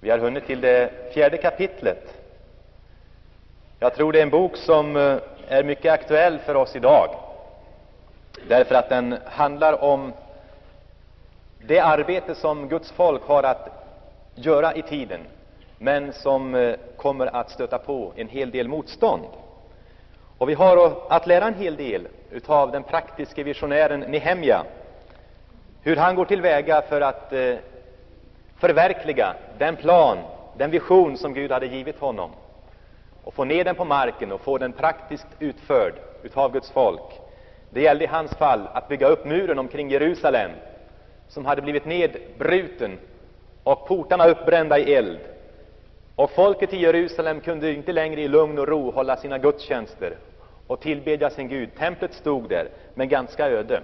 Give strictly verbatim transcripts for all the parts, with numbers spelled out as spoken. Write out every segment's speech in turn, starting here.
Vi har hunnit till det fjärde kapitlet. Jag tror det är en bok som är mycket aktuell för oss idag, därför att den handlar om det arbete som Guds folk har att göra i tiden, men som kommer att stöta på en hel del motstånd. Och vi har att lära en hel del utav den praktiska visionären Nehemja, hur han går tillväga för att eh, förverkliga den plan, den vision som Gud hade givit honom, och få ner den på marken och få den praktiskt utförd utav Guds folk. Det gällde i hans fall att bygga upp muren omkring Jerusalem, som hade blivit nedbruten och portarna uppbrända i eld. Och folket i Jerusalem kunde inte längre i lugn och ro hålla sina gudstjänster och tillbedja sin Gud. Templet stod där, men ganska öde.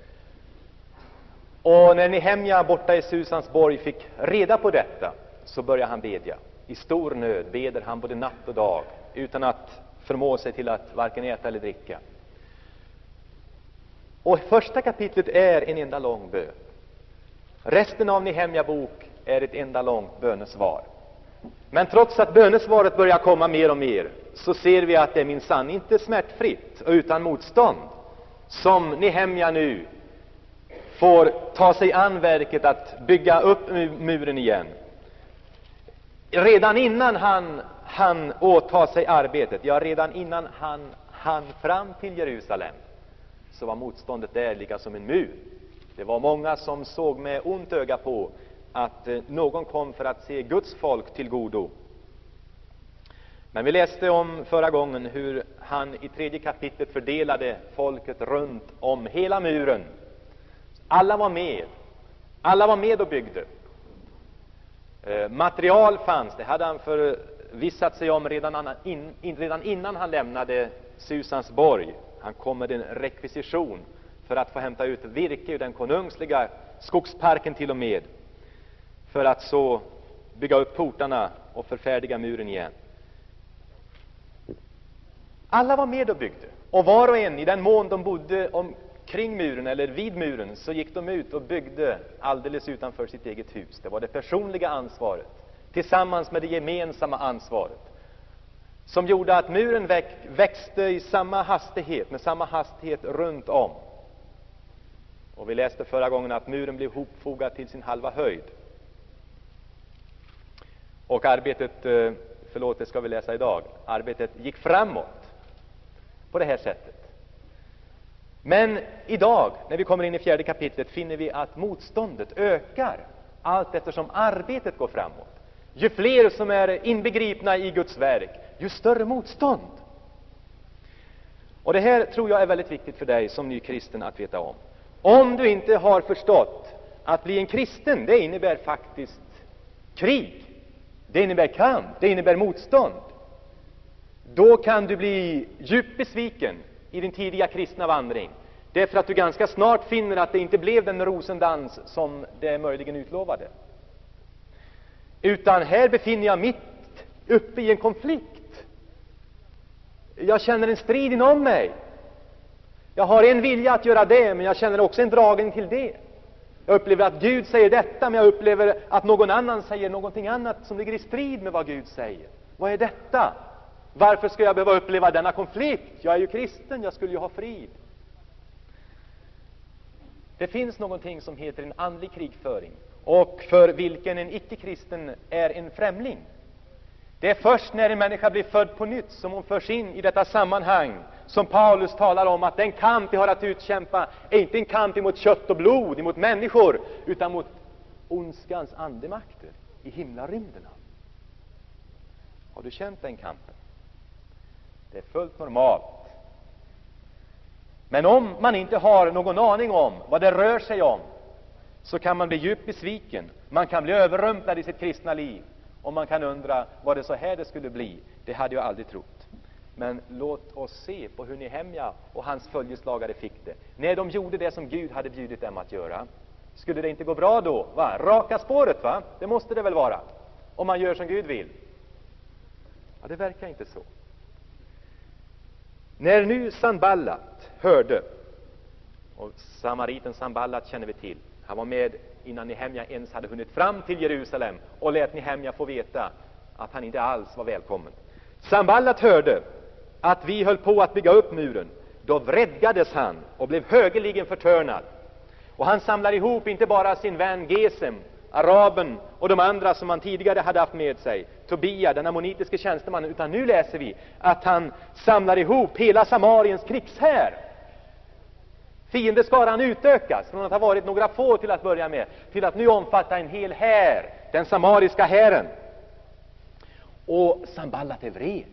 Och när Nehemja borta i Susansborg fick reda på detta, så började han bedja. I stor nöd beder han både natt och dag, utan att förmå sig till att varken äta eller dricka. Och första kapitlet är en enda lång bön. Resten av Nehemja bok är ett enda långt bönesvar. Men trots att bönesvaret börjar komma mer och mer, så ser vi att det är minsann inte smärtfritt och utan motstånd som Nehemja nu får ta sig an verket att bygga upp muren igen. Redan innan han, han åtar sig arbetet, ja redan innan han hann fram till Jerusalem, så var motståndet där lika som en mur. Det var många som såg med ont öga på att någon kom för att se Guds folk till godo. Men vi läste om förra gången hur han i tredje kapitlet fördelade folket runt om hela muren. Alla var med. Alla var med och byggde. Eh, material fanns. Det hade han förvissat sig om redan, in, redan innan han lämnade Susansborg. Han kom med en rekvisition för att få hämta ut virke ur den konungsliga skogsparken till och med, för att så bygga upp portarna och förfärdiga muren igen. Alla var med och byggde. Och var och en, i den mån de bodde omkring muren eller vid muren, så gick de ut och byggde alldeles utanför sitt eget hus. Det var det personliga ansvaret, tillsammans med det gemensamma ansvaret, som gjorde att muren väx, växte i samma hastighet, med samma hastighet runt om. Och vi läste förra gången att muren blev hopfogad till sin halva höjd. Och arbetet, förlåt det ska vi läsa idag, arbetet gick framåt på det här sättet. Men idag, när vi kommer in i fjärde kapitlet, finner vi att motståndet ökar allt eftersom arbetet går framåt. Ju fler som är inbegripna i Guds verk, ju större motstånd. Och det här tror jag är väldigt viktigt för dig som ny kristen att veta om. Om du inte har förstått att bli en kristen, det innebär faktiskt krig. Det innebär kamp, det innebär motstånd. Då kan du bli djupt besviken i din tidiga kristna vandring. Därför att du ganska snart finner att det inte blev den rosendans som det möjligen utlovade. Utan här befinner jag mitt uppe i en konflikt. Jag känner en strid inom mig. Jag har en vilja att göra det, men jag känner också en dragning till det. Jag upplever att Gud säger detta, men jag upplever att någon annan säger någonting annat som ligger i strid med vad Gud säger. Vad är detta? Varför ska jag behöva uppleva denna konflikt? Jag är ju kristen, jag skulle ju ha frid. Det finns någonting som heter en andlig krigföring, och för vilken en icke-kristen är en främling. Det är först när en människa blir född på nytt som hon förs in i detta sammanhang, som Paulus talar om att den kamp vi har att utkämpa är inte en kamp emot kött och blod, emot människor, utan mot ondskans andemakter i himlarymderna. Har du känt den kampen? Det är fullt normalt. Men om man inte har någon aning om vad det rör sig om, så kan man bli djupt besviken. Man kan bli överrumplad i sitt kristna liv. Och man kan undra, var det så här det skulle bli? Det hade jag aldrig trott. Men låt oss se på hur Nehemja och hans följeslagare fick det. När de gjorde det som Gud hade bjudit dem att göra. Skulle det inte gå bra då? Va? Raka spåret, va? Det måste det väl vara. Om man gör som Gud vill. Ja, det verkar inte så. När nu Sanballat hörde, och samariten Sanballat känner vi till, Han var med innan Nehemja ens hade hunnit fram till Jerusalem och lät Nehemja få veta att han inte alls var välkommen. Sanballat hörde att vi höll på att bygga upp muren. Då vredgades han och blev högeligen förtörnad. Och han samlar ihop inte bara sin vän Gesem, araben och de andra som han tidigare hade haft med sig, Tobia, den ammonitiske tjänstemannen, utan nu läser vi att han samlar ihop hela Samariens krigshär. Fiendeskaran utökas från att ha varit några få till att börja med, till att nu omfatta en hel här, den samariska hären. Och Sanballat är vred.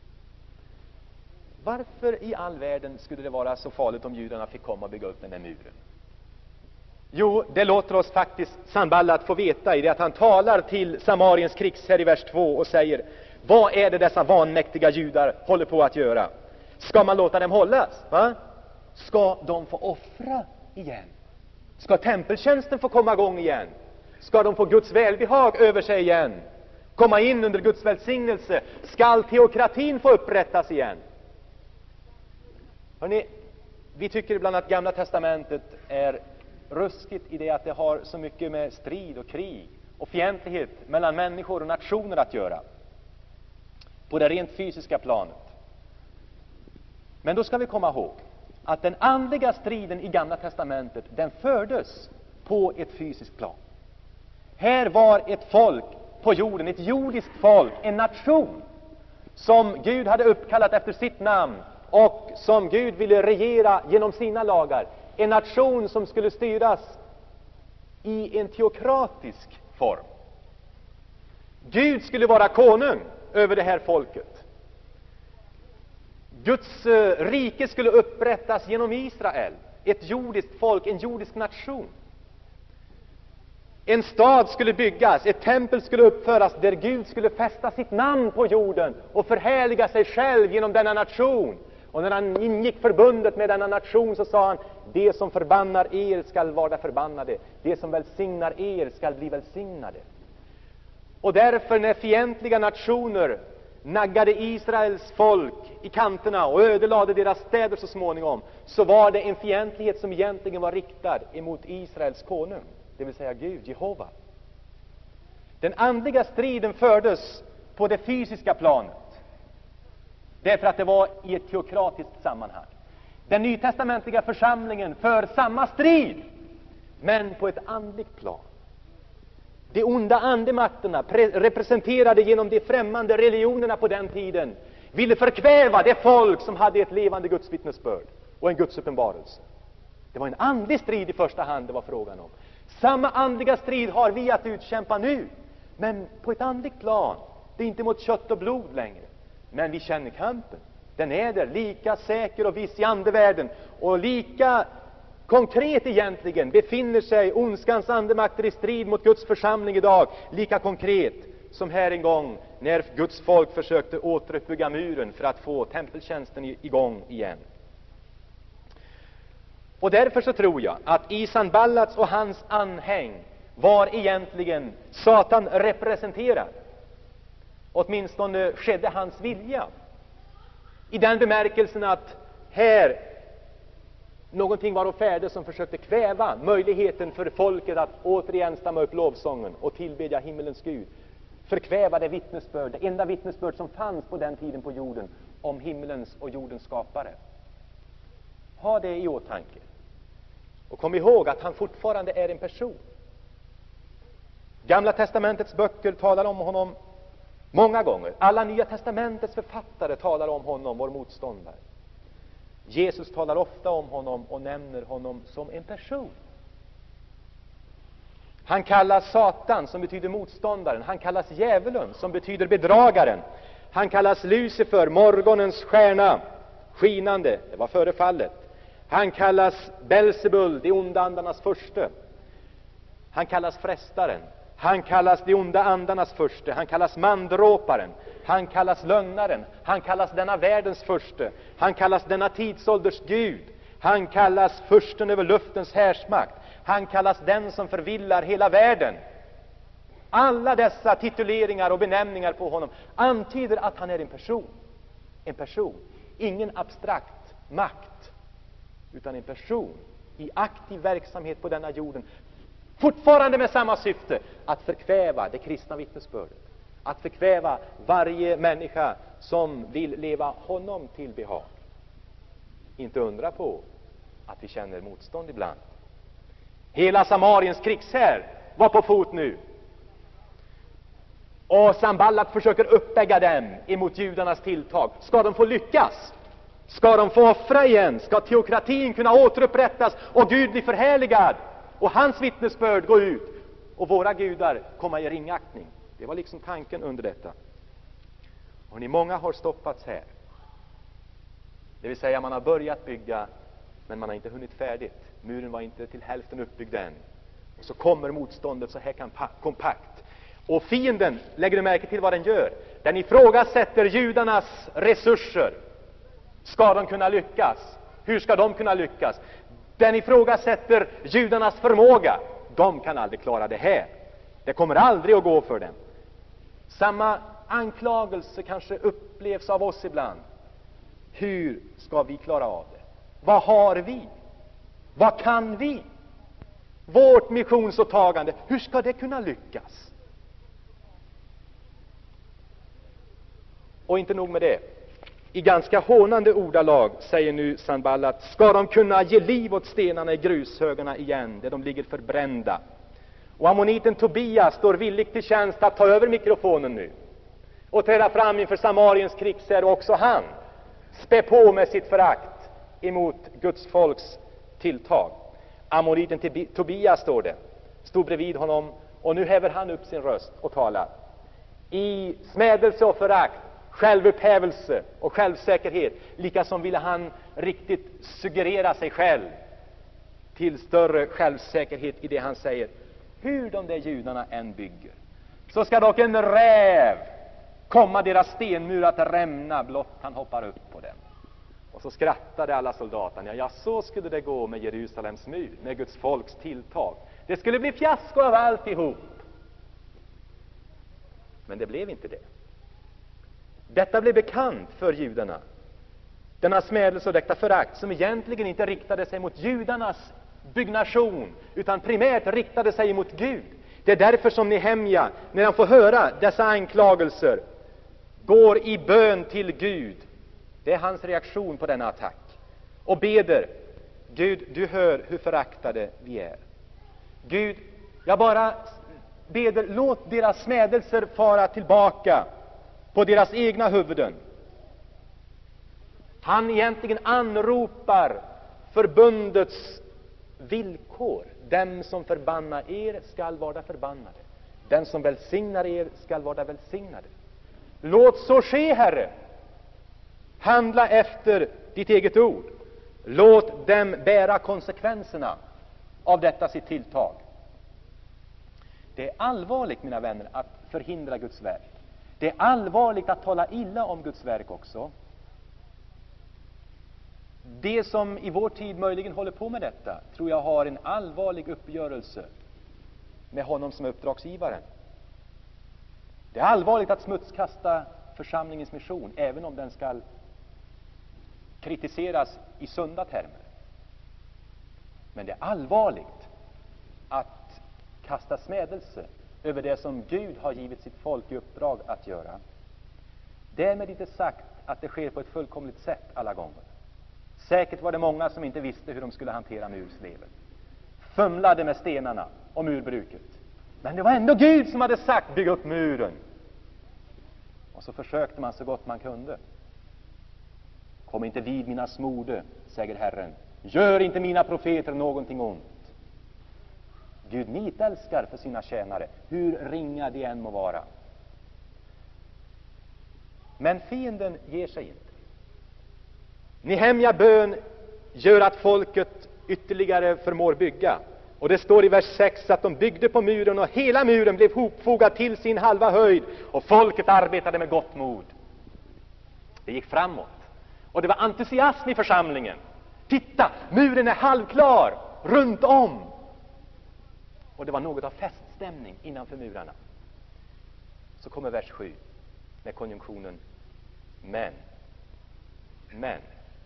Varför i all världen skulle det vara så farligt om judarna fick komma och bygga upp den där muren? Jo, det låter oss faktiskt Sanballat få veta i det att han talar till Samariens krigsherre i vers två och säger: vad är det dessa vanmäktiga judar håller på att göra? Ska man låta dem hållas? Va? Ska de få offra igen? Ska tempeltjänsten få komma igång igen? Ska de få Guds välbehag över sig igen? Komma in under Guds välsignelse? Ska teokratin få upprättas igen? Hörrni, vi tycker ibland att Gamla testamentet är ruskigt i det att det har så mycket med strid och krig och fientlighet mellan människor och nationer att göra på det rent fysiska planet. Men då ska vi komma ihåg att den andliga striden i Gamla testamentet, den fördes på ett fysiskt plan. Här var ett folk på jorden, ett jordiskt folk, en nation som Gud hade uppkallat efter sitt namn och som Gud ville regera genom sina lagar. En nation som skulle styras i en teokratisk form. Gud skulle vara konung över det här folket. Guds rike skulle upprättas genom Israel. Ett jordiskt folk, en jordisk nation. En stad skulle byggas, ett tempel skulle uppföras där Gud skulle fästa sitt namn på jorden och förhärliga sig själv genom denna nation. Och när han ingick förbundet med denna nation så sa han: det som förbannar er skall vara förbannade, det som välsignar er skall bli välsignade. Och därför när fientliga nationer naggade Israels folk i kanterna och ödelade deras städer så småningom, så var det en fientlighet som egentligen var riktad emot Israels konung, det vill säga Gud, Jehova. Den andliga striden fördes på det fysiska planet, därför att det var i ett teokratiskt sammanhang. Den nytestamentliga församlingen för samma strid, men på ett andligt plan. De onda andemakterna, representerade genom de främmande religionerna på den tiden, ville förkväva det folk som hade ett levande Guds vittnesbörd och en Guds uppenbarelse. Det var en andlig strid i första hand det var frågan om. Samma andliga strid har vi att utkämpa nu, men på ett andligt plan. Det är inte mot kött och blod längre, men vi känner kampen. Den är där, lika säker och viss i andevärlden, och lika konkret egentligen befinner sig ondskans andemakter i strid mot Guds församling idag, lika konkret som här en gång när Guds folk försökte återuppbygga muren för att få tempeltjänsten igång igen. Och därför så tror jag att i Sanballats och hans anhäng var egentligen Satan representerad. Åtminstone skedde hans vilja. I den bemärkelsen att här någonting var och färde som försökte kväva möjligheten för folket att återigen stamma upp lovsången och tillbedja himmelens Gud. Förkväva det vittnesbörd, det enda vittnesbörd som fanns på den tiden på jorden om himmelens och jordens skapare. Ha det i åtanke. Och kom ihåg att han fortfarande är en person. Gamla testamentets böcker talar om honom många gånger. Alla Nya testamentets författare talar om honom, vår motståndare. Jesus talar ofta om honom och nämner honom som en person. Han kallas Satan, som betyder motståndaren. Han kallas djävulen, som betyder bedragaren. Han kallas Lucifer, morgonens stjärna, skinande. Det var före fallet. Han kallas Belzebul, de onda andarnas furste. Han kallas frestaren. Han kallas de onda andarnas furste. Han kallas mandråparen. Han kallas lögnaren. Han kallas denna världens furste. Han kallas denna tidsålders Gud. Han kallas fursten över luftens härsmakt. Han kallas den som förvillar hela världen. Alla dessa tituleringar och benämningar på honom antyder att han är en person. En person. Ingen abstrakt makt, utan en person i aktiv verksamhet på denna jorden, Fortfarande med samma syfte, att förkväva det kristna vittnesbördet. Att förkväva varje människa som vill leva honom till behag. Inte undra på att vi känner motstånd ibland. Hela Samariens krigshär var på fot nu. Och Sanballat försöker uppväga dem emot judarnas tilltag. Ska de få lyckas? Ska de få offra igen? Ska teokratin kunna återupprättas och Gud bli förhärligad? Och hans vittnesbörd gå ut och våra gudar komma i ringaktning. Det var liksom tanken under detta. Och ni många har stoppats här. Det vill säga man har börjat bygga, men man har inte hunnit färdigt. Muren var inte till hälften uppbyggd än. Och så kommer motståndet så här kompakt. Och fienden, lägger du märke till vad den gör? Den ifrågasätter judarnas resurser. Ska de kunna lyckas? Hur ska de kunna lyckas? Den ifrågasätter judarnas förmåga. De kan aldrig klara det här. Det kommer aldrig att gå för dem. Samma anklagelse kanske upplevs av oss ibland. Hur ska vi klara av det? Vad har vi? Vad kan vi? Vårt missionsåtagande, hur ska det kunna lyckas? Och inte nog med det. I ganska hånande ordalag säger nu Sanballat: ska de kunna ge liv åt stenarna i grushögarna igen, där de ligger förbrända? Och ammoniten Tobia står villig till tjänst att ta över mikrofonen nu och träda fram inför Samariens krigsherre, och också han spä på med sitt förakt emot Guds folks tilltag. Ammoniten Tobia står det, stod bredvid honom, och nu häver han upp sin röst och talar. I smädelse och förakt, självupphävelse och självsäkerhet, lika som ville han riktigt suggerera sig själv till större självsäkerhet i det han säger. Hur de där judarna än bygger, så ska dock en räv komma deras stenmur att rämna blott han hoppar upp på den. Och så skrattade alla soldaterna. Ja, så skulle det gå med Jerusalems mur, med Guds folks tilltag. Det skulle bli fiasko av alltihop. Men det blev inte det. Detta blev bekant för judarna. Denna smädelse och detta förakt, som egentligen inte riktade sig mot judarnas byggnation, utan primärt riktade sig mot Gud. Det är därför som Nehemja, när han får höra dessa anklagelser, går i bön till Gud. Det är hans reaktion på denna attack. Och beder: Gud, du hör hur föraktade vi är. Gud, jag bara beder, låt deras smädelser fara tillbaka på deras egna huvuden. Han egentligen anropar förbundets villkor. Den som förbannar er skall vara förbannade. Den som välsignar er skall vara välsignade. Låt så ske, Herre. Handla efter ditt eget ord. Låt dem bära konsekvenserna av detta sitt tilltag. Det är allvarligt, mina vänner, att förhindra Guds verk. Det är allvarligt att tala illa om Guds verk också. Det som i vår tid möjligen håller på med detta, tror jag har en allvarlig uppgörelse med honom som är uppdragsgivaren. Det är allvarligt att smutskasta församlingens mission, även om den ska kritiseras i sunda termer. Men det är allvarligt att kasta smädelse över det som Gud har givit sitt folk i uppdrag att göra. Därmed inte sagt att det sker på ett fullkomligt sätt alla gånger. Säkert var det många som inte visste hur de skulle hantera mursleven. Fumlade med stenarna och murbruket. Men det var ändå Gud som hade sagt: bygg upp muren. Och så försökte man så gott man kunde. Kom inte vid mina smorde, säger Herren. Gör inte mina profeter någonting ont. Gud nitälskar för sina tjänare, hur ringa de än må vara. Men fienden ger sig inte. Nehemja bön gör att folket ytterligare förmår bygga. Och det står i vers sex att de byggde på muren, och hela muren blev hopfogad till sin halva höjd, och folket arbetade med gott mod. Det gick framåt. Och det var entusiasm i församlingen. Titta, muren är halvklar runt om. Och det var något av feststämning innanför murarna. Så kommer vers sju med konjunktionen men. Men.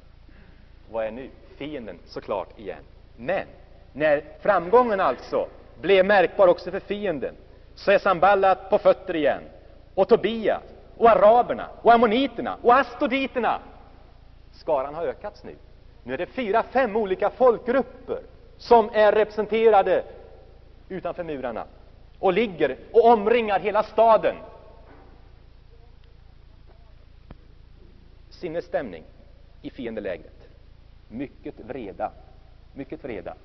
Vad är nu? Fienden såklart igen. Men när framgången alltså blev märkbar också för fienden, så är Sanballat på fötter igen, och Tobia och araberna och ammoniterna och astoditerna. Skaran har ökats nu. Nu är det fyra, fem olika folkgrupper som är representerade utanför murarna och ligger och omringar hela staden. Sinnesstämning i fiendelägret. Mycket vreda. Mycket vreda.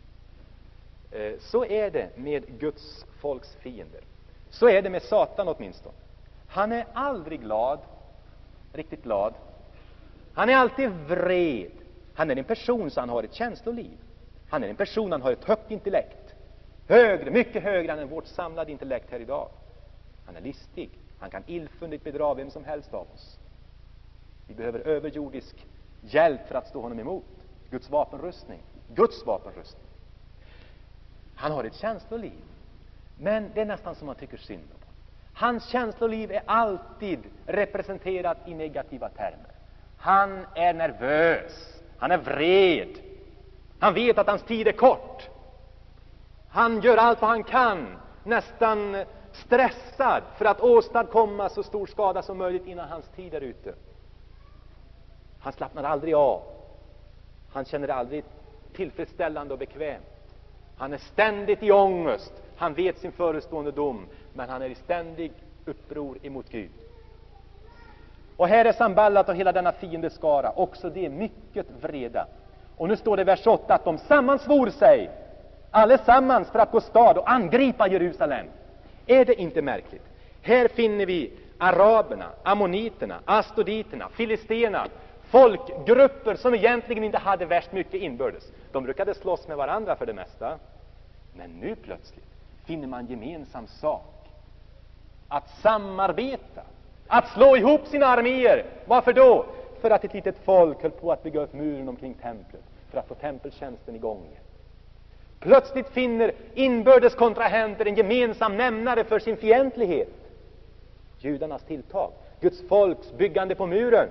Så är det med Guds folks fiender. Så är det med Satan åtminstone. Han är aldrig glad, riktigt glad. Han är alltid vred. Han är en person som han har ett känsloliv. Han är en person som har ett högt intellekt. Högre, mycket högre än vårt samlade intellekt här idag. Han är listig. Han kan illfundigt bedra vem som helst av oss. Vi behöver överjordisk hjälp för att stå honom emot. Guds vapenrustning. Guds vapenrustning. Han har ett känsloliv. Men det är nästan som man tycker synd om. Hans känsloliv är alltid representerat i negativa termer. Han är nervös. Han är vred. Han vet att hans tid är kort. Han gör allt vad han kan, nästan stressad, för att åstadkomma så stor skada som möjligt innan hans tid är ute. Han slappnar aldrig av. Han känner det aldrig tillfredsställande och bekvämt. Han är ständigt i ångest. Han vet sin förestående dom, men han är i ständig uppror emot Gud. Och här är Sanballat och hela denna fiendeskara, också det mycket vreda. Och nu står det i vers åtta att de sammansvor sig allesammans för att gå stad och angripa Jerusalem. Är det inte märkligt? Här finner vi araberna, ammoniterna, astoditerna, filisterna, folkgrupper som egentligen inte hade värst mycket inbördes. De brukade slåss med varandra för det mesta. Men nu plötsligt finner man gemensam sak. Att samarbeta, att slå ihop sina arméer. Varför då? För att ett litet folk höll på att bygga upp muren omkring templet, för att få tempeltjänsten igång. Plötsligt finner inbördes kontrahenter en gemensam nämnare för sin fientlighet. Judarnas tilltag, Guds folks byggande på muren.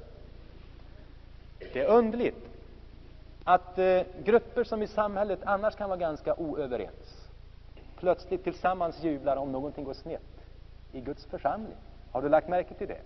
Det är underligt att eh, grupper som i samhället annars kan vara ganska oöverens plötsligt tillsammans jublar om någonting går snett i Guds församling. Har du lagt märke till det?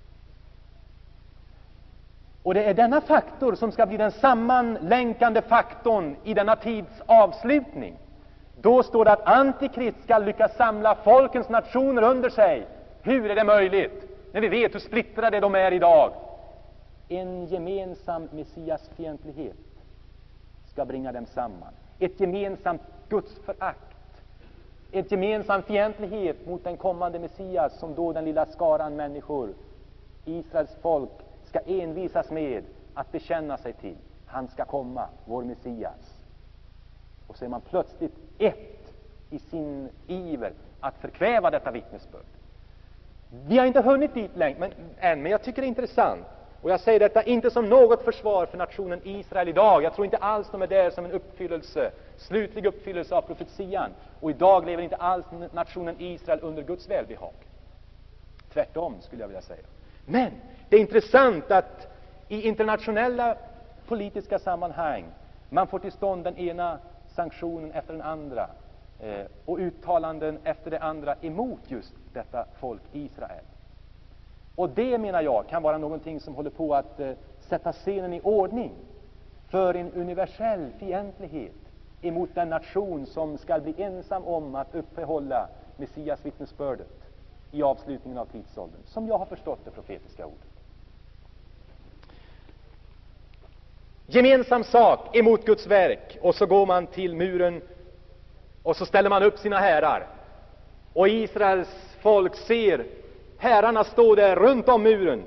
Och det är denna faktor som ska bli den sammanlänkande faktorn i denna tids avslutning. Då står det att Antikrist ska lyckas samla folkens nationer under sig. Hur är det möjligt? När vi vet hur splittrade de är idag. En gemensam messiasfientlighet ska bringa dem samman. Ett gemensamt gudsförakt. Ett gemensam fientlighet mot den kommande Messias, som då den lilla skaran människor, Israels folk, ska envisas med att bekänna sig till. Han ska komma, vår Messias. Och så är man plötsligt ett i sin iver att förkväva detta vittnesbörd. Vi har inte hunnit dit länge, men, än, men jag tycker det är intressant. Och jag säger detta inte som något försvar för nationen Israel idag. Jag tror inte alls de är där som en uppfyllelse, slutlig uppfyllelse av profetian. Och idag lever inte alls nationen Israel under Guds välbehag. Tvärtom skulle jag vilja säga. Men det är intressant att i internationella politiska sammanhang man får till stånd den ena sanktionen efter den andra eh, och uttalanden efter det andra emot just detta folk Israel. Och det, menar jag, kan vara någonting som håller på att eh, sätta scenen i ordning för en universell fientlighet emot den nation som ska bli ensam om att uppehålla Messias vittnesbördet i avslutningen av tidsåldern, som jag har förstått det profetiska ordet. Gemensam sak emot Guds verk, och så går man till muren och så ställer man upp sina härar. Och Israels folk ser herrarna stå där runt om muren.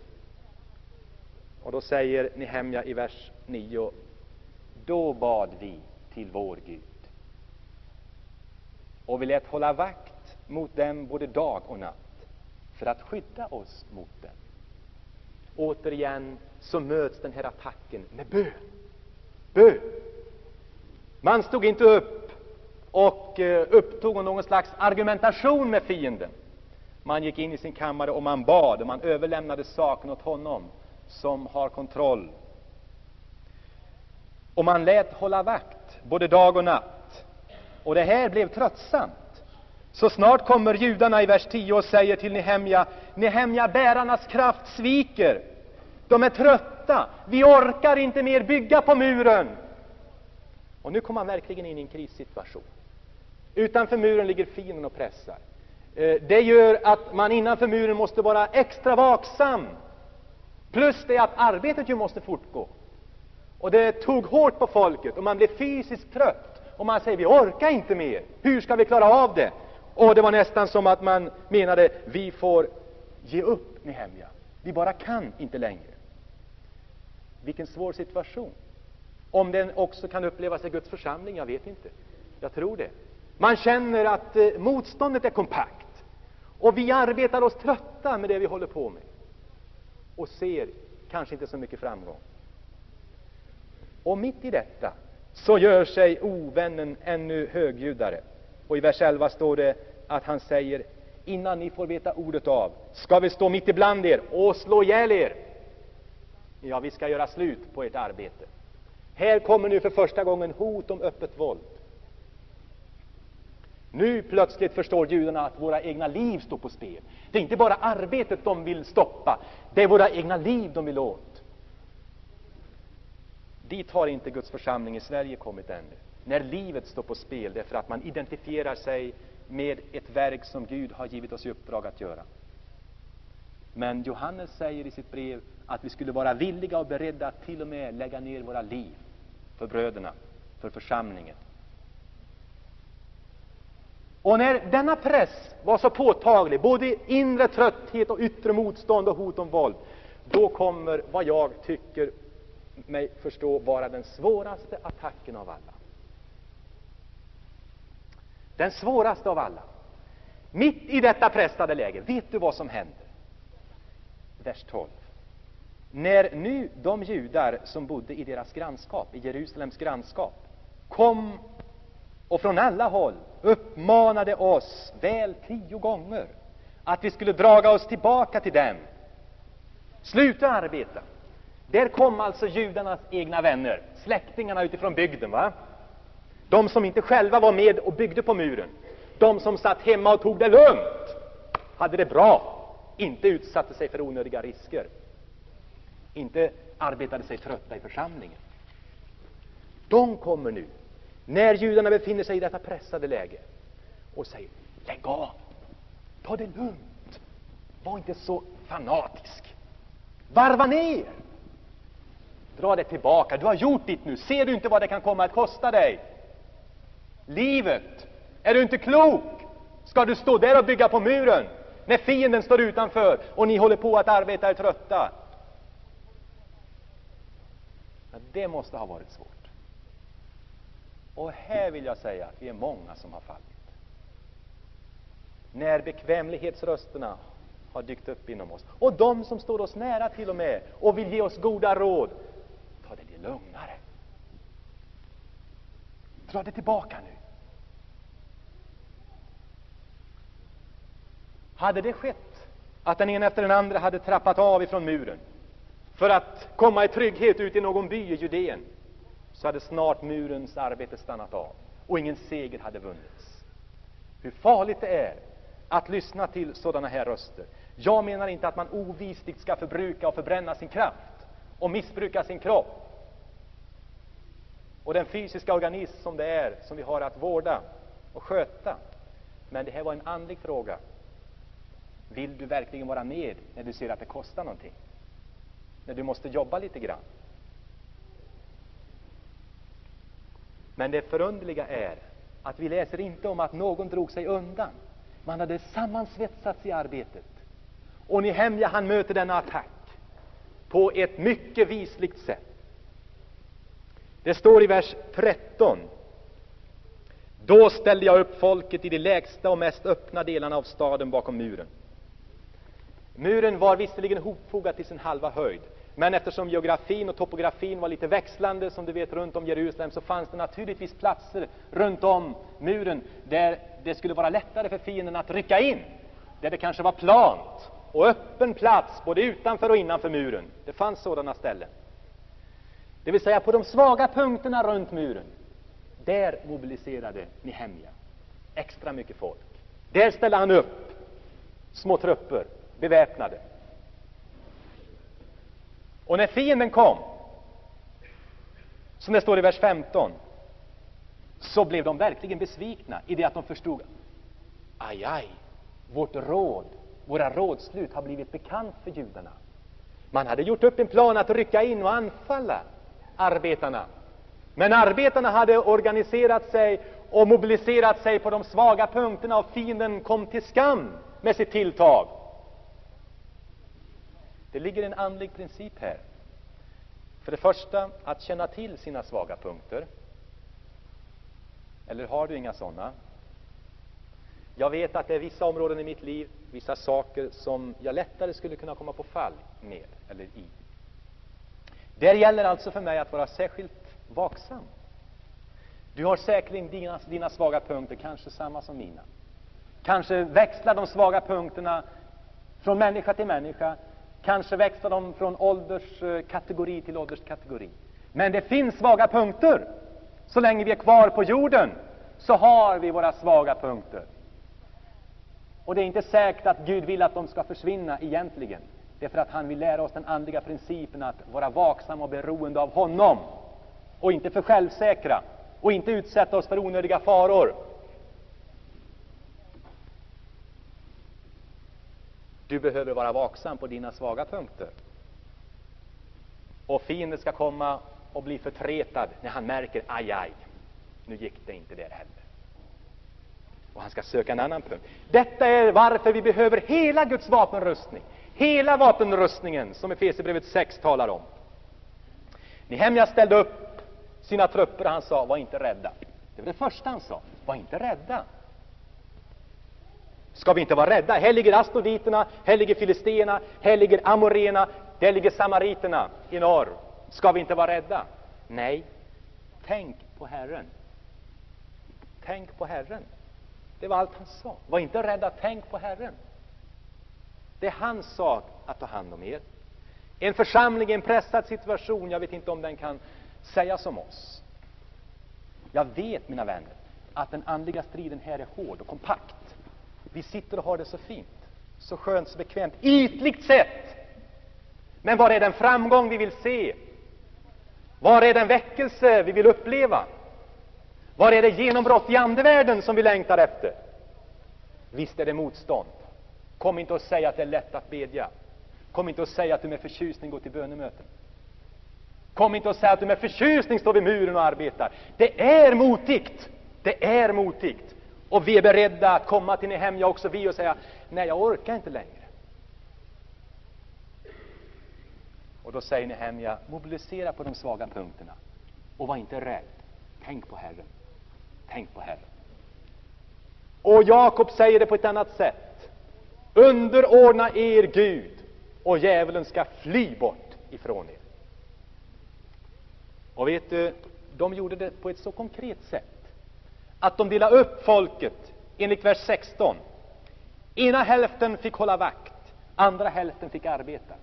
Och då säger Nehemja i vers nio: då bad vi till vår Gud, och vi lät hålla vakt mot dem både dag och natt, för att skydda oss mot dem. Återigen så möts den här attacken med bön. Bön. Man stod inte upp och upptog någon slags argumentation med fienden. Man gick in i sin kammare och man bad, och man överlämnade saken åt honom som har kontroll. Och man lät hålla vakt både dag och natt. Och det här blev tröttsamt. Så snart kommer judarna i vers tio och säger till Nehemja: Nehemja, bärarnas kraft sviker. De är trötta. Vi orkar inte mer bygga på muren. Och nu kommer man verkligen in i en krissituation. Utanför muren ligger fienden och pressar. Det gör att man innanför muren måste vara extra vaksam. Plus det att arbetet ju måste fortgå. Och det tog hårt på folket och man blev fysiskt trött. Och man säger: vi orkar inte mer. Hur ska vi klara av det? Och det var nästan som att man menade: vi får ge upp, Nehemja. Vi bara kan inte längre. Vilken svår situation. Om den också kan upplevas i Guds församling, jag vet inte. Jag tror det. Man känner att eh, motståndet är kompakt. Och vi arbetar oss trötta med det vi håller på med. Och ser kanske inte så mycket framgång. Och mitt i detta så gör sig ovännen ännu högljuddare. Och i vers elva står det att han säger: innan ni får veta ordet av, ska vi stå mitt ibland er och slå ihjäl er. Ja, vi ska göra slut på ert arbete. Här kommer nu för första gången hot om öppet våld. Nu plötsligt förstår judarna att våra egna liv står på spel. Det är inte bara arbetet de vill stoppa, det är våra egna liv de vill åt. Dit har inte Guds församling i Sverige kommit ännu. När livet står på spel, därför att man identifierar sig med ett verk som Gud har givit oss i uppdrag att göra. Men Johannes säger i sitt brev att vi skulle vara villiga och beredda att till och med lägga ner våra liv för bröderna, för församlingen. Och när denna press var så påtaglig, både inre trötthet och yttre motstånd och hot om våld, då kommer vad jag tycker mig förstå vara den svåraste attacken av alla. Den svåraste av alla. Mitt i detta pressade läge, vet du vad som händer? Vers tolv. När nu de judar som bodde i deras grannskap, i Jerusalems grannskap, kom och från alla håll uppmanade oss väl tio gånger att vi skulle draga oss tillbaka till dem. Sluta arbeta. Där kom alltså judarnas egna vänner, släktingarna utifrån bygden, va? De som inte själva var med och byggde på muren. De som satt hemma och tog det lugnt. Hade det bra. Inte utsatte sig för onödiga risker. Inte arbetade sig trötta i församlingen. De kommer nu, när judarna befinner sig i detta pressade läge, och säger: lägg av. Ta det lugnt. Var inte så fanatisk. Varva ner. Dra det tillbaka. Du har gjort ditt nu. Ser du inte vad det kan komma att kosta dig? Livet. Är du inte klok? Ska du stå där och bygga på muren när fienden står utanför och ni håller på att arbeta er trötta? Ja, det måste ha varit svårt. Och här vill jag säga att vi är många som har fallit. När bekvämlighetsrösterna har dykt upp inom oss. Och de som står oss nära till och med och vill ge oss goda råd. Ta det lite lugnare. Dra det tillbaka nu. Hade det skett att den ena efter den andra hade trappat av ifrån muren för att komma i trygghet ut i någon by i Judeen, så hade snart murens arbete stannat av och ingen seger hade vunnits. Hur farligt det är att lyssna till sådana här röster. Jag menar inte att man ovisligt ska förbruka och förbränna sin kraft och missbruka sin kropp och den fysiska organism som det är som vi har att vårda och sköta. Men det här var en andlig fråga. Vill du verkligen vara med när du ser att det kostar någonting? När du måste jobba lite grann? Men det förunderliga är att vi läser inte om att någon drog sig undan. Man hade sammansvetsats i arbetet. Och Nehemja, han möter denna attack på ett mycket visligt sätt. Det står i vers tretton: då ställde jag upp folket i de lägsta och mest öppna delarna av staden bakom muren. Muren var visserligen hopfogad till sin halva höjd, men eftersom geografin och topografin var lite växlande, som du vet, runt om Jerusalem, så fanns det naturligtvis platser runt om muren där det skulle vara lättare för fienden att rycka in, där det kanske var plant och öppen plats både utanför och innanför muren. Det fanns sådana ställen. Det vill säga på de svaga punkterna runt muren, Där mobiliserade Nehemja extra mycket folk. Där ställde han upp små trupper, beväpnade. Och när fienden kom, som det står i vers femton, så blev de verkligen besvikna i det att de förstod: aj, aj, vårt råd, våra rådslut har blivit bekant för judarna. Man hade gjort upp en plan att rycka in och anfalla arbetarna. Men arbetarna hade organiserat sig och mobiliserat sig på de svaga punkterna, och fienden kom till skam med sitt tilltag. Det ligger en andlig princip här. För det första, att känna till sina svaga punkter. Eller har du inga sådana? Jag vet att det är vissa områden i mitt liv, vissa saker som jag lättare skulle kunna komma på fall med eller i. Där gäller alltså för mig att vara särskilt vaksam. Du har säkerligen dina, dina svaga punkter, kanske samma som mina. Kanske växlar de svaga punkterna från människa till människa. Kanske växlar de från ålderskategori till ålderskategori. Men det finns svaga punkter. Så länge vi är kvar på jorden så har vi våra svaga punkter. Och det är inte säkert att Gud vill att de ska försvinna egentligen. Det är för att han vill lära oss den andliga principen att vara vaksam och beroende av honom. Och inte för självsäkra. Och inte utsätta oss för onödiga faror. Du behöver vara vaksam på dina svaga punkter. Och fienden ska komma och bli förtretad när han märker: aj, aj, nu gick det inte där heller. Och han ska söka en annan punkt. Detta är varför vi behöver hela Guds vapenrustning. Hela vapenrustningen som Efesierbrevet sex talar om. Nehemja ställde upp sina trupper och han sa: var inte rädda. Det var det första han sa. Var inte rädda. Ska vi inte vara rädda? Här ligger astoditerna, här ligger filisterna, här ligger amorena, där ligger samariterna i norr. Ska vi inte vara rädda? Nej. Tänk på Herren. Tänk på Herren. Det var allt han sa. Var inte rädda, tänk på Herren. Det är hans sak att ta hand om er. En församling i en pressad situation, jag vet inte om den kan sägas om oss. Jag vet, mina vänner, att den andliga striden här är hård och kompakt. Vi sitter och har det så fint, så skönt, så bekvämt, ytligt sett. Men var är den framgång vi vill se? Var är den väckelse vi vill uppleva? Var är det genombrott i andevärlden som vi längtar efter? Visst är det motstånd. Kom inte och säga att det är lätt att bedja. Kom inte och säga att du med förtjusning går till bönemöten. Kom inte och säga att du med förtjusning står vid muren och arbetar. Det är motigt. Det är motigt. Och vi är beredda att komma till Nehemja också vi och säga: nej, jag orkar inte längre. Och då säger Nehemja: mobilisera på de svaga punkterna. Och var inte rädd. Tänk på Herren. Tänk på Herren. Och Jakob säger det på ett annat sätt. Underordna er Gud, och djävulen ska fly bort ifrån er. Och vet du, de gjorde det på ett så konkret sätt att de delade upp folket enligt vers sexton. Ena hälften fick hålla vakt, andra hälften fick arbeta.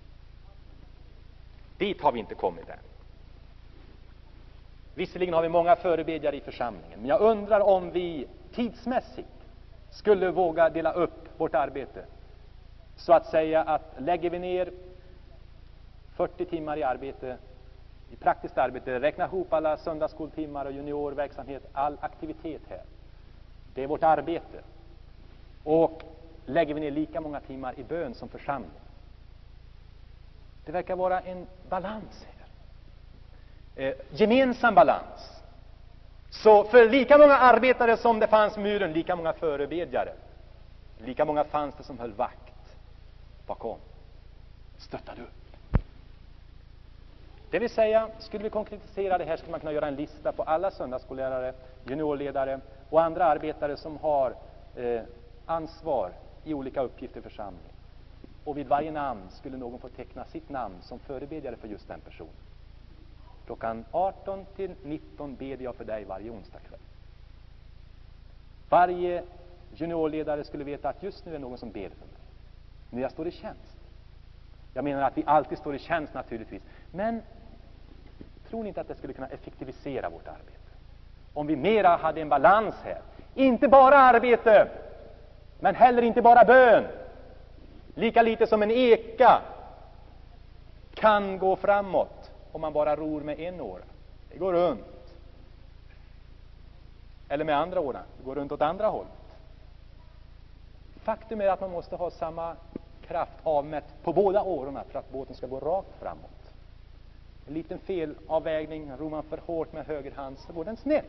Dit har vi inte kommit än. Visserligen har vi många förebedjare i församlingen, men jag undrar om vi tidsmässigt skulle våga dela upp vårt arbete. Så att säga att lägger vi ner fyrtio timmar i arbete, i praktiskt arbete, räkna ihop alla söndagsskoltimmar och juniorverksamhet, all aktivitet här. Det är vårt arbete. Och lägger vi ner lika många timmar i bön som församling. Det verkar vara en balans här. Eh, gemensam balans. Så för lika många arbetare som det fanns muren, lika många förebedjare. Lika många fanns det som höll vakt bakom. Stöttade upp. Det vill säga, skulle vi konkretisera det här skulle man kunna göra en lista på alla söndagsskollärare, juniorledare och andra arbetare som har eh, ansvar i olika uppgifter i församlingen. Och vid varje namn skulle någon få teckna sitt namn som förebedjare för just den personen. Klockan arton till nitton ber jag för dig varje onsdag kväll. Varje juniorledare skulle veta att just nu är någon som ber för mig. När jag står i tjänst. Jag menar att vi alltid står i tjänst naturligtvis. Men tror ni inte att det skulle kunna effektivisera vårt arbete? om vi mera hade en balans här. Inte bara arbete, men heller inte bara bön. Lika lite som en eka kan gå framåt om man bara ror med en åra. Det går runt. Eller med andra åran, det går runt åt andra hållet. Faktum är att man måste ha samma kraft avmätt på båda årorna för att båten ska gå rakt framåt. En liten felavvägning, ror man för hårt med höger hand så går den snett.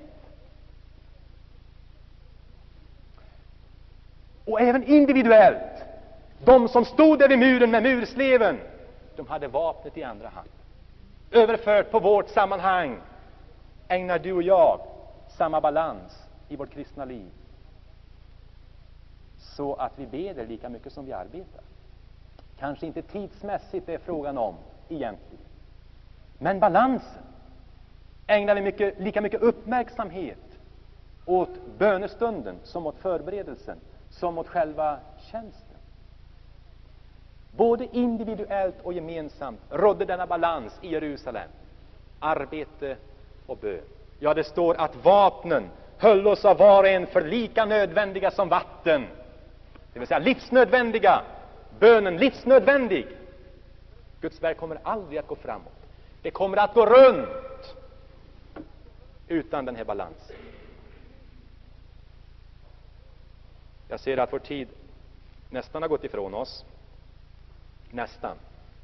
Och även individuellt, de som stod där vid muren med mursleven, de hade vapnet i andra hand. Överfört på vårt sammanhang ägnar du och jag samma balans i vårt kristna liv, så att vi beder lika mycket som vi arbetar. Kanske inte tidsmässigt det är frågan om egentligen, men balansen. Ägnar vi mycket, lika mycket uppmärksamhet åt bönestunden som åt förberedelsen, som åt själva tjänsten. Både individuellt och gemensamt rådde denna balans i Jerusalem. Arbete och bön. Ja, det står att vapnen höll oss av var och en för lika nödvändiga som vatten. Det vill säga livsnödvändiga. Bönen livsnödvändig. Guds verk kommer aldrig att gå framåt. Det kommer att gå runt utan den här balansen. Jag ser att vår tid nästan har gått ifrån oss. Nästan.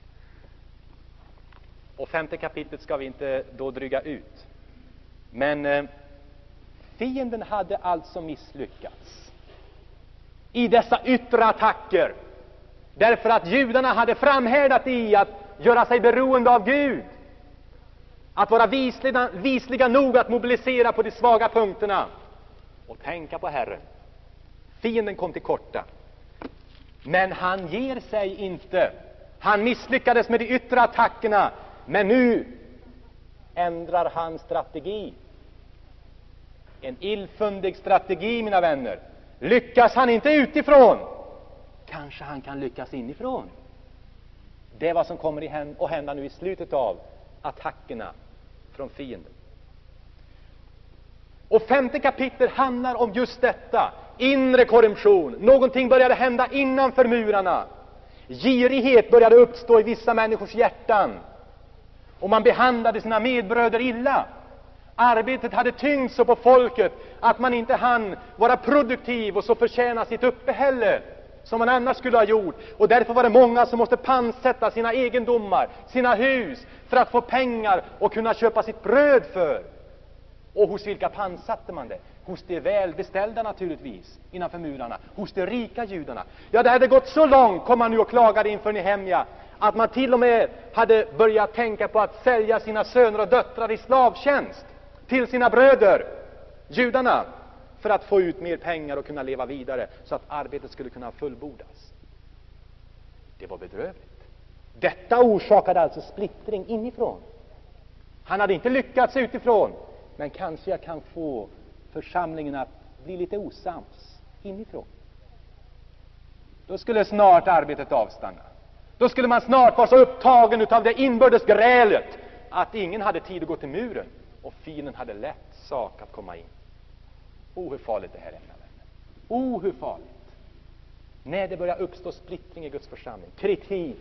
Och femte kapitlet ska vi inte då dryga ut. Men eh, fienden hade alltså misslyckats i dessa yttre attacker, därför att judarna hade framhärdat i att göra sig beroende av Gud, att vara visliga, visliga nog att mobilisera på de svaga punkterna och tänka på Herren. Fienden kom till korta, men han ger sig inte. Han misslyckades med de yttre attackerna, men nu ändrar han strategi. En illfundig strategi, mina vänner. Lyckas han inte utifrån, kanske han kan lyckas inifrån. Det är vad som kommer att hända nu i slutet av attackerna från fienden. Och femte kapitel handlar om just detta. Inre korruption. Någonting började hända innanför murarna. Girighet började uppstå i vissa människors hjärtan. Och man behandlade sina medbröder illa. Arbetet hade tyngt så på folket att man inte hann vara produktiv och så förtjäna sitt uppehälle som man annars skulle ha gjort. Och därför var det många som måste pantsätta sina egendomar, sina hus, för att få pengar och kunna köpa sitt bröd för. Och hos vilka pantsatte man det? Hos de välbeställda naturligtvis, innanför murarna. Hos de rika judarna. Ja, det hade gått så långt, kom man nu och klagade inför Nehemja, att man till och med hade börjat tänka på att sälja sina söner och döttrar i slavtjänst till sina bröder, judarna, för att få ut mer pengar och kunna leva vidare, så att arbetet skulle kunna fullbordas. Det var bedrövligt. Detta orsakade alltså splittring inifrån. Han hade inte lyckats utifrån, men kanske jag kan få församlingen att bli lite osams inifrån. Då skulle snart arbetet avstanna. Då skulle man snart vara så upptagen utav det inbördes grälet att ingen hade tid att gå till muren, och fienden hade lätt sak att komma in. O, hur farligt det här är, mina vänner. O, hur farligt. När det börjar uppstå splittring i Guds församling, kritik.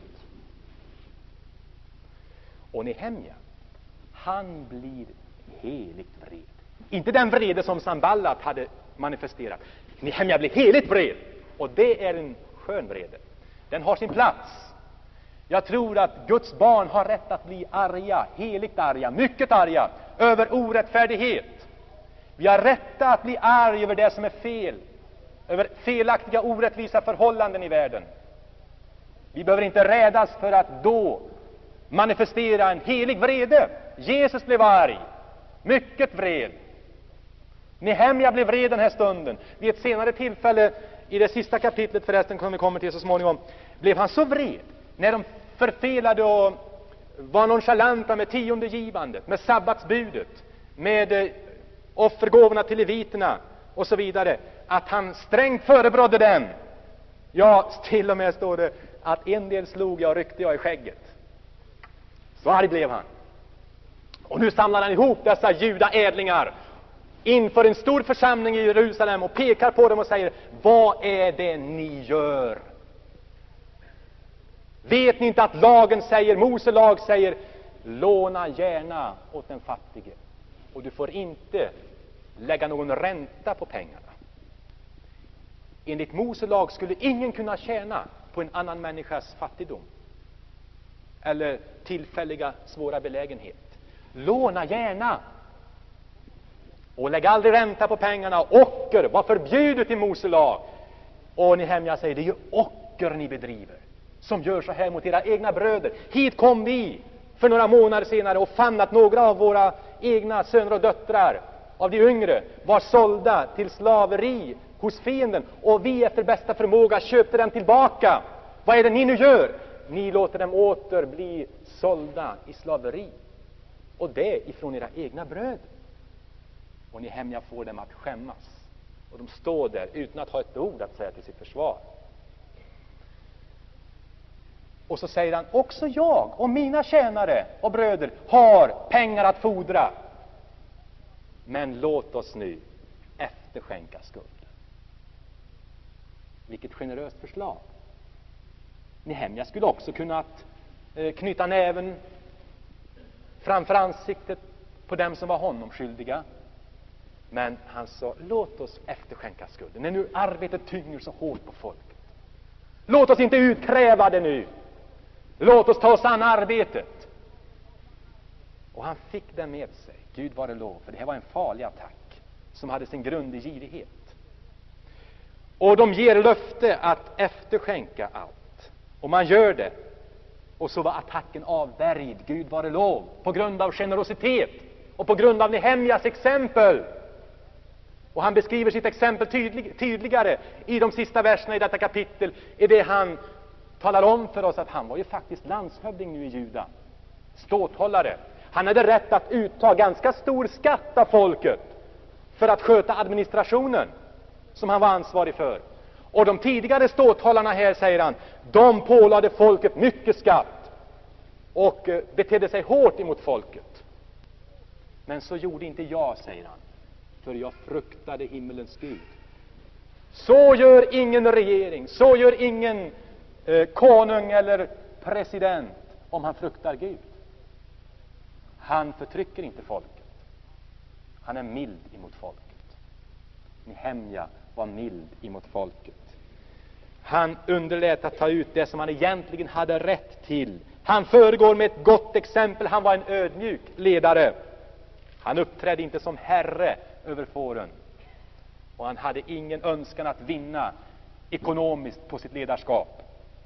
Och Nehemja, han blir heligt vred. Inte den vrede som Sanballat hade manifesterat. Nehemja blir heligt vred. Och det är en skön vrede. Den har sin plats. Jag tror att Guds barn har rätt att bli arga, heligt arga, mycket arga, över orättfärdighet. Vi har rätt att bli arga över det som är fel, över felaktiga, orättvisa förhållanden i världen. Vi behöver inte rädas för att då manifestera en helig vrede. Jesus blev arg, mycket vred. Nehemja blev vred den här stunden. Vid ett senare tillfälle, i det sista kapitlet förresten, som vi kommer till så småningom, blev han så vred när de förfelade och var nonchalanta med tiondegivandet, med sabbatsbudet, med offergåvorna till leviterna och så vidare, att han strängt förebrådde den. Ja, till och med står det att en del slog jag och ryckte jag i skägget. Så arg blev han. Och nu samlar han ihop dessa judaädlingar inför en stor församling i Jerusalem och pekar på dem och säger: vad är det ni gör? Vet ni inte att lagen säger, Mose lag säger, låna gärna åt den fattige, och du får inte lägga någon ränta på pengarna. Enligt Mose lag skulle ingen kunna tjäna på en annan människas fattigdom eller tillfälliga svåra belägenhet. Låna gärna och lägg aldrig ränta på pengarna. Ocker var förbjudet i Mose lag. Och Nehemja säger: det är ju ocker ni bedriver som gör så här mot era egna bröder. Hit kom vi för några månader senare och fann att några av våra egna söner och döttrar av de yngre var sålda till slaveri hos fienden, och vi efter bästa förmåga köpte dem tillbaka. Vad är det ni nu gör? Ni låter dem åter bli sålda i slaveri, och det ifrån era egna bröder. Och Nehemja får dem att skämmas, och de står där utan att ha ett ord att säga till sitt försvar. Och så säger han: också jag och mina tjänare och bröder har pengar att fordra, men låt oss nu efterskänka skulden. Vilket generöst förslag. Nehemja skulle också kunnat eh, knyta näven framför ansiktet på dem som var honom skyldiga. Men han sa: låt oss efterskänka skulden, när nu arbetet tynger så hårt på folket. Låt oss inte utkräva det nu. Låt oss ta oss an arbetet. Och han fick den med sig. Gud var det lov, för det här var en farlig attack som hade sin grund i girighet. Och de ger löfte att efterskänka allt. Och man gör det. Och så var attacken avvärjd, Gud var det lov, på grund av generositet och på grund av Nehemjas exempel. Och han beskriver sitt exempel tydlig, tydligare i de sista verserna i detta kapitel, i det han talar om för oss att han var ju faktiskt landshövding nu i Juda, ståthållare. Han hade rätt att utta ganska stor skatt av folket för att sköta administrationen som han var ansvarig för. Och de tidigare ståthållarna här, säger han, de pålade folket mycket skatt och betedde sig hårt emot folket. Men så gjorde inte jag, säger han, för jag fruktade himmelens Gud. Så gör ingen regering, så gör ingen eh, konung eller president om han fruktar Gud. Han förtrycker inte folket. Han är mild emot folket. Nehemja var mild emot folket. Han underlät att ta ut det som han egentligen hade rätt till. Han föregår med ett gott exempel. Han var en ödmjuk ledare. Han uppträdde inte som herre över fåren. Och han hade ingen önskan att vinna ekonomiskt på sitt ledarskap.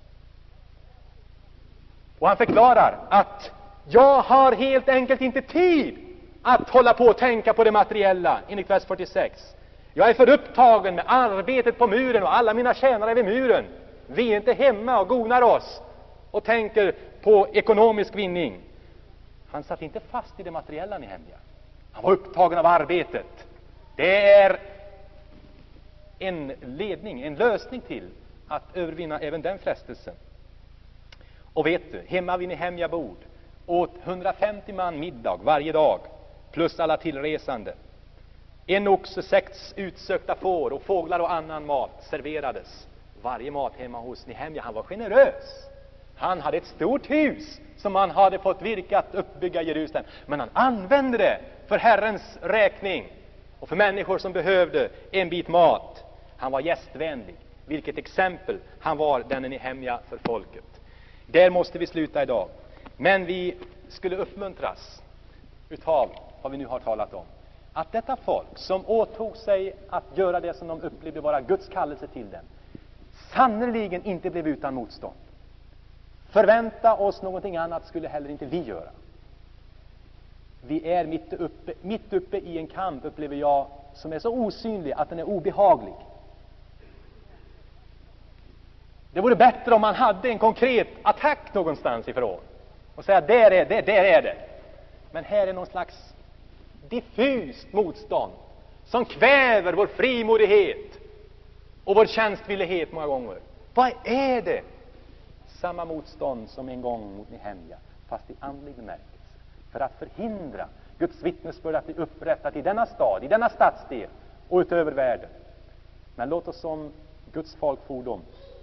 Och han förklarar att jag har helt enkelt inte tid att hålla på och tänka på det materiella, enligt vers fyrtiosex. Jag är för upptagen med arbetet på muren och alla mina tjänare vid muren. Vi är inte hemma och gonar oss och tänker på ekonomisk vinning. Han satt inte fast i det materiella, Nehemja. Han var upptagen av arbetet. Det är en ledning, en lösning till att övervinna även den frestelsen. Och vet du, hemma vid Nehemja bord åt hundrafemtio man middag varje dag, plus alla tillresande. En oxe, sex utsökta får och fåglar och annan mat serverades. Varje mat hemma hos Nehemja. Han var generös. Han hade ett stort hus som han hade fått virka att uppbygga i Jerusalem. Men han använde det för Herrens räkning och för människor som behövde en bit mat. Han var gästvänlig. Vilket exempel han var, denne Nehemja, för folket. Där måste vi sluta idag. Men vi skulle uppmuntras utav vad vi nu har talat om. Att detta folk som åtog sig att göra det som de upplevde vara Guds kallelse till dem, sannoliken inte blev utan motstånd. Förvänta oss någonting annat skulle heller inte vi göra. Vi är mitt uppe, mitt uppe i en kamp, upplever jag, som är så osynlig att den är obehaglig. Det vore bättre om man hade en konkret attack någonstans ifrån och säga: där är det, där är det. Men här är någon slags diffust motstånd som kväver vår frimodighet och vår tjänstvillighet många gånger. Vad är det? Samma motstånd som en gång mot Nehemja, fast i andlig bemärkelse, för att förhindra Guds vittnesbörd att bli upprättat i denna stad, i denna stadsdel och utöver världen. Men låt oss som Guds folkfordom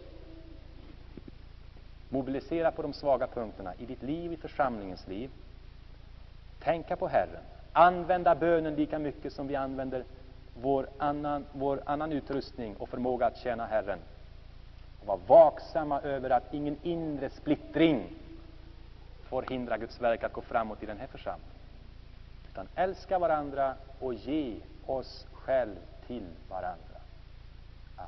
mobilisera på de svaga punkterna i ditt liv, i församlingens liv. Tänka på Herren. Använda bönen lika mycket som vi använder vår annan, vår annan utrustning och förmåga att tjäna Herren. Och var vaksamma över att ingen inre splittring får hindra Guds verk att gå framåt i den här församlingen. Utan älska varandra och ge oss själv till varandra. Amen.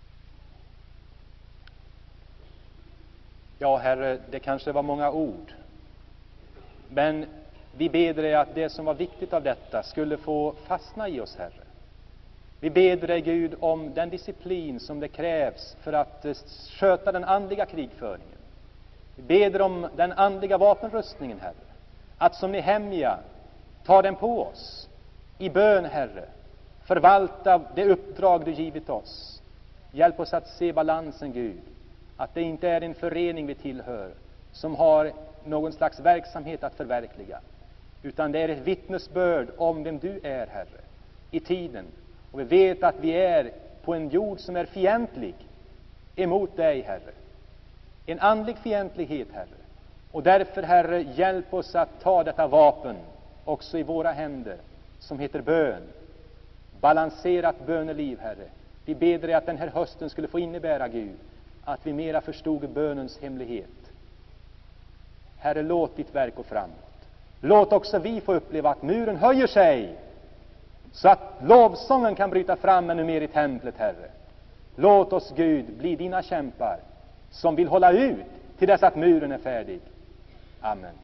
Ja, Herre, det kanske var många ord. Men vi ber dig att det som var viktigt av detta skulle få fastna i oss, Herre. Vi ber dig, Gud, om den disciplin som det krävs för att sköta den andliga krigföringen. Vi ber dig om den andliga vapenrustningen, Herre. Att som Nehemja ta den på oss i bön, Herre. Förvalta det uppdrag du givit oss. Hjälp oss att se balansen, Gud. Att det inte är en förening vi tillhör som har någon slags verksamhet att förverkliga. Utan det är ett vittnesbörd om vem du är, Herre, i tiden. Och vi vet att vi är på en jord som är fientlig emot dig, Herre. En andlig fientlighet, Herre. Och därför, Herre, hjälp oss att ta detta vapen också i våra händer som heter bön. Balanserat böneliv, Herre. Vi ber dig att den här hösten skulle få innebära, Gud, att vi mera förstod bönens hemlighet. Herre, låt ditt verk gå framåt. Låt också vi få uppleva att muren höjer sig så att lovsången kan bryta fram ännu mer i templet, Herre. Låt oss, Gud, bli dina kämpar som vill hålla ut till dess att muren är färdig. Amen.